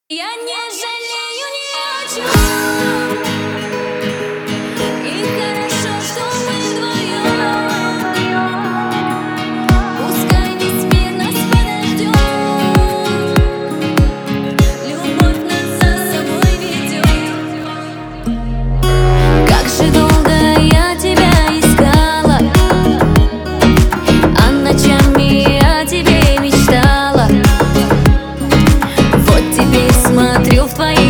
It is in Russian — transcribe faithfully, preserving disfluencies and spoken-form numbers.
Я не жалею ни о чем. И хорошо, что мы вдвоем. Пускай весь мир нас подождет. Любовь нас за собой ведет. Как же долго я тебя искала, а ночами о тебе мечтала. Вот теперь смотрю в твои